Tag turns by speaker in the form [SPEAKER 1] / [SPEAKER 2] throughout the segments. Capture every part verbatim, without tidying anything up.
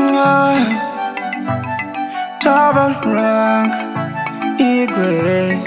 [SPEAKER 1] Double rock, igwe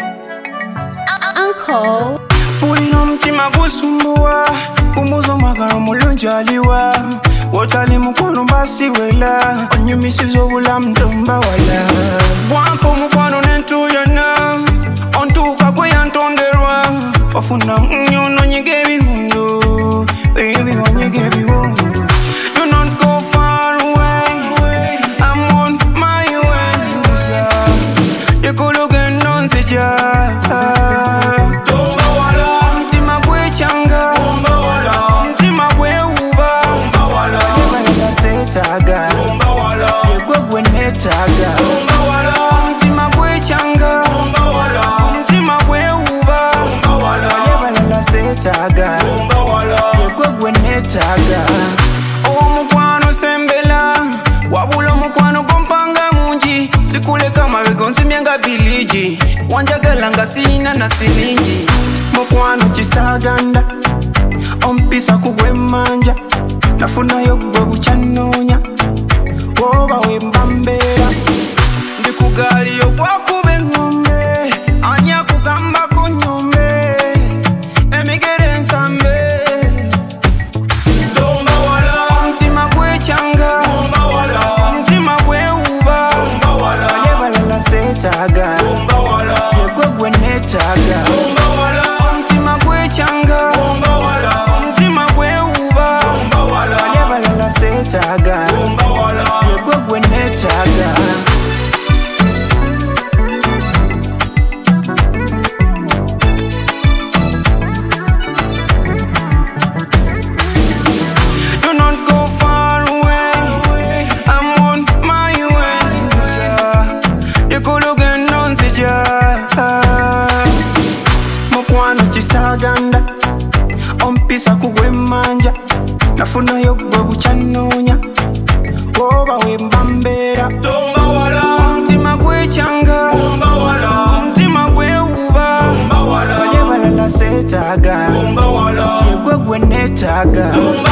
[SPEAKER 2] Uncle
[SPEAKER 1] Pulino mtima kusumbua Kumuzo magaro mulunjaliwa Wotali mkwano mbasi wela Onyumisizo ula mdomba wala Wampo mkwano nentu yana Ontuka kwe yantonderwa Wafuna mnyono nyegebi hundu Baby wanyegebi hundu Do not go far away I'm on my way Yekuluge nonsija Tomba wala Mtima kwe changa Tomba wala Mtima kwe uba Tomba wala Yebalela setaga Tomba wala Yegwegwe netaga Tomba wala Mtima kwe changa Tomba wala Mtima kwe uba Tomba wala Yebalela setaga Tomba wala Yegwegwe netaga Owo mukwano sembela Wabula mukwano kompanga munji Sikule kama wegonsi mianga biliji Wanjagala nga sina na silingi Mukwano chisaganda Ompisa kugwe manja Nafuna yogwe buchanonya Woba wembambera Ndikugali yogwa kube ngombe Anya kugamba kunyombe Emigere nsambe Tomba wala Mtima kwe changa Tomba wala Mtima kwe uba Tomba wala Yebalela setaga Tomba wala Yegwegwe netaga Tomba wala Mtima kwe changa Tomba wala Mtima kwe uba Tomba wala Yebalela setaga Tomba wala Yegwegwe netaga Do not go far away I'm on my way Yekuluge nonsija Mukwano chisaganda Ompisa kugwe manja Nafuna yogwe buchanonya Woba wembambera Tomba wala Mtima kwe changa Tomba wala Mtima kwe uba Tomba wala Yebalela setaga Tomba wala Yegwegwe netaga Tomba